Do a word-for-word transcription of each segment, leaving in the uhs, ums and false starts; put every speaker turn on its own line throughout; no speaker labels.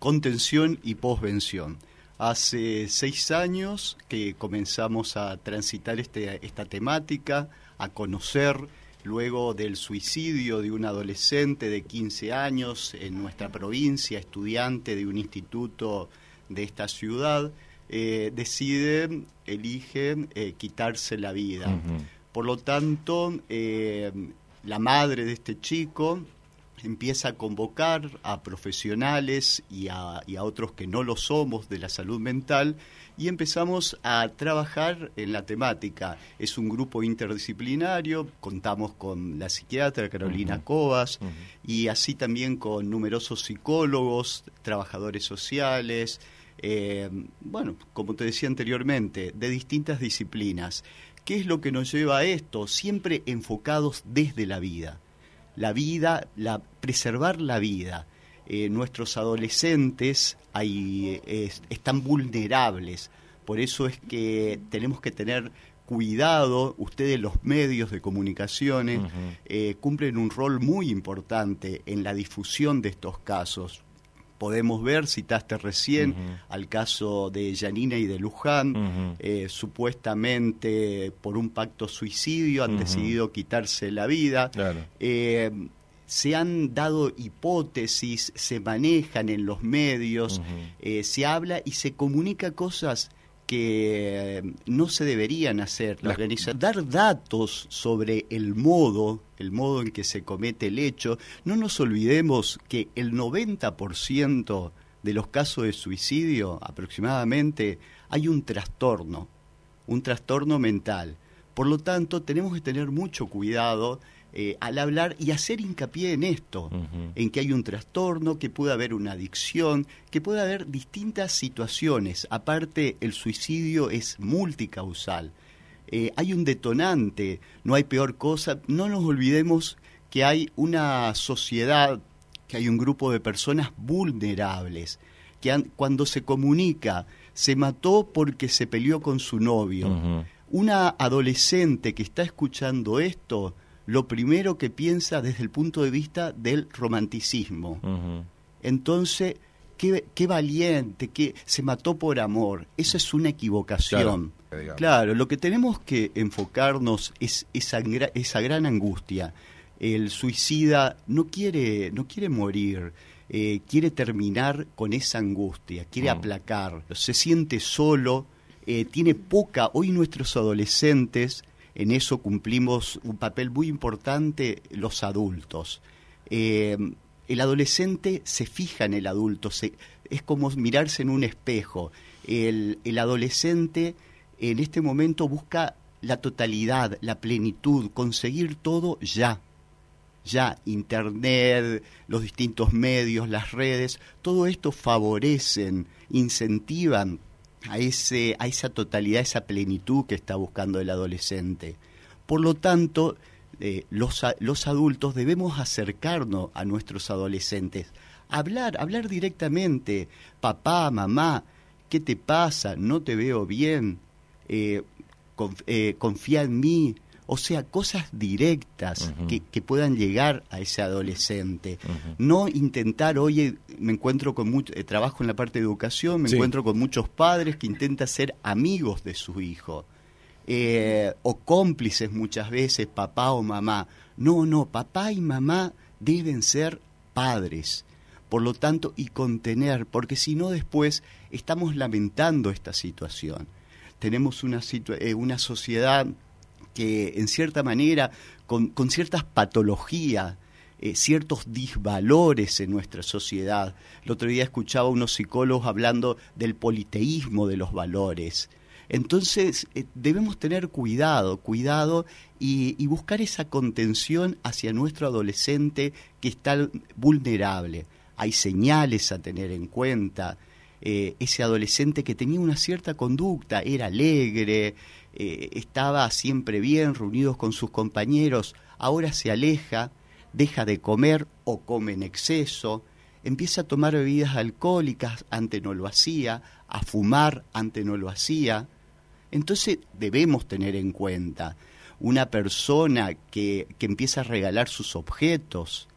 contención y posvención. Hace seis años que comenzamos a transitar este, esta temática, a conocer, luego del suicidio de un adolescente de quince años en nuestra provincia, estudiante de un instituto de esta ciudad, eh, deciden, eligen eh, quitarse la vida. Uh-huh. Por lo tanto, eh, la madre de este chico empieza a convocar a profesionales y a, y a otros que no lo somos de la salud mental, y empezamos a trabajar en la temática. Es un grupo interdisciplinario, contamos con la psiquiatra Carolina uh-huh. Cobas, uh-huh. y así también con numerosos psicólogos, trabajadores sociales, eh, bueno, como te decía anteriormente, de distintas disciplinas. ¿Qué es lo que nos lleva a esto? Siempre enfocados desde la vida. La vida, la, preservar la vida. Eh, nuestros adolescentes hay, eh, están vulnerables, por eso es que tenemos que tener cuidado. Ustedes, los medios de comunicaciones, uh-huh. eh, cumplen un rol muy importante en la difusión de estos casos. Podemos ver, citaste recién, uh-huh. al caso de Yanina y de Luján, uh-huh. eh, supuestamente por un pacto suicidio han uh-huh. decidido quitarse la vida. Claro. Eh, se han dado hipótesis, se manejan en los medios, uh-huh. eh, se habla y se comunica cosas que eh, no se deberían hacer. La organización, dar datos sobre el modo, el modo en que se comete el hecho. No nos olvidemos que el noventa por ciento de los casos de suicidio, aproximadamente, hay un trastorno, un trastorno mental. Por lo tanto, tenemos que tener mucho cuidado eh, al hablar y hacer hincapié en esto, uh-huh. en que hay un trastorno, que puede haber una adicción, que puede haber distintas situaciones. Aparte, el suicidio es multicausal. Eh, hay un detonante, no hay peor cosa. No nos olvidemos que hay una sociedad, que hay un grupo de personas vulnerables, que han, cuando se comunica, se mató porque se peleó con su novio. Uh-huh. Una adolescente que está escuchando esto, lo primero que piensa desde el punto de vista del romanticismo. Uh-huh. Entonces, qué, qué valiente, que se mató por amor. Eso es una equivocación. Claro, claro, lo que tenemos que enfocarnos es esa, esa gran angustia. El suicida no quiere, no quiere morir, eh, quiere terminar con esa angustia, quiere uh-huh. aplacar, se siente solo, eh, tiene poca. Hoy nuestros adolescentes, en eso cumplimos un papel muy importante los adultos. Eh, el adolescente se fija en el adulto, se, es como mirarse en un espejo. El, el adolescente en este momento busca la totalidad, la plenitud, conseguir todo ya. Ya, internet, los distintos medios, las redes, todo esto favorecen, incentivan a ese, a esa totalidad, esa plenitud que está buscando el adolescente. Por lo tanto, eh, los, los adultos debemos acercarnos a nuestros adolescentes, hablar, hablar directamente. Papá, mamá, ¿qué te pasa? No te veo bien, eh, conf, eh, confía en mí. O sea, cosas directas uh-huh. que, que puedan llegar a ese adolescente. Uh-huh. No intentar, oye, me encuentro con mucho, eh, trabajo en la parte de educación, me sí. encuentro con muchos padres que intentan ser amigos de su hijo, eh, o cómplices muchas veces, papá o mamá. No, no, papá y mamá deben ser padres, por lo tanto, y contener, porque si no después estamos lamentando esta situación. Tenemos una, situ- eh, una sociedad que en cierta manera, con, con ciertas patologías, eh, ciertos disvalores en nuestra sociedad. El otro día escuchaba a unos psicólogos hablando del politeísmo de los valores. Entonces, eh, debemos tener cuidado, cuidado y, y buscar esa contención hacia nuestro adolescente que está vulnerable. Hay señales a tener en cuenta. Eh, ese adolescente que tenía una cierta conducta, era alegre, eh, estaba siempre bien, reunidos con sus compañeros, ahora se aleja, deja de comer o come en exceso, empieza a tomar bebidas alcohólicas, antes no lo hacía, a fumar, antes no lo hacía. Entonces debemos tener en cuenta una persona que, que empieza a regalar sus objetos,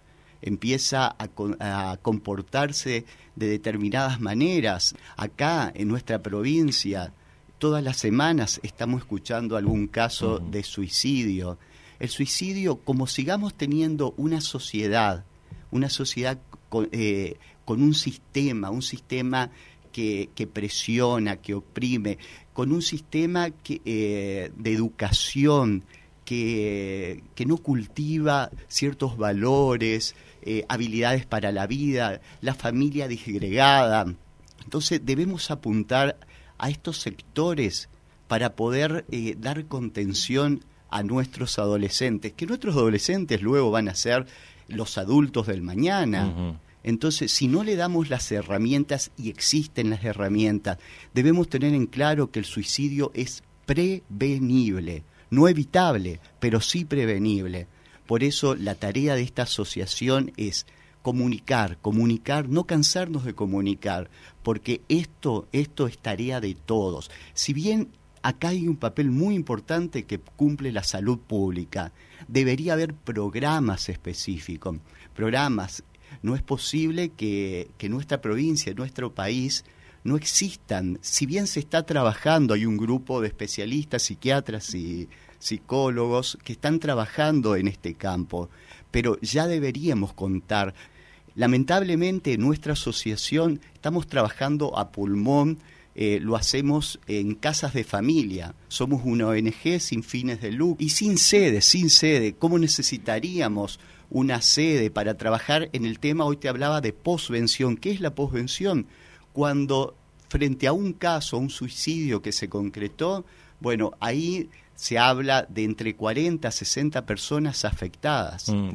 empieza a, a comportarse de determinadas maneras. Acá, en nuestra provincia, todas las semanas estamos escuchando algún caso uh-huh. de suicidio. El suicidio, como sigamos teniendo una sociedad, una sociedad con, eh, con un sistema, un sistema que, que presiona, que oprime, con un sistema que, eh, de educación que, que no cultiva ciertos valores, eh, habilidades para la vida, la familia disgregada. Entonces debemos apuntar a estos sectores para poder eh, dar contención a nuestros adolescentes, que nuestros adolescentes luego van a ser los adultos del mañana. Uh-huh. Entonces, si no le damos las herramientas, y existen las herramientas, debemos tener en claro que el suicidio es prevenible, no evitable, pero sí prevenible. Por eso la tarea de esta asociación es comunicar, comunicar, no cansarnos de comunicar, porque esto, esto es tarea de todos. Si bien acá hay un papel muy importante que cumple la salud pública, debería haber programas específicos, programas. No es posible que, que nuestra provincia, nuestro país, no existan. Si bien se está trabajando, hay un grupo de especialistas, psiquiatras y psicólogos que están trabajando en este campo, pero ya deberíamos contar. Lamentablemente, en nuestra asociación estamos trabajando a pulmón, eh, lo hacemos en casas de familia. Somos una O N G sin fines de lucro y sin sede, sin sede. ¿Cómo necesitaríamos una sede para trabajar en el tema? Hoy te hablaba de posvención. ¿Qué es la posvención? Cuando frente a un caso, un suicidio que se concretó, bueno, ahí se habla de entre cuarenta a sesenta personas afectadas. Mm.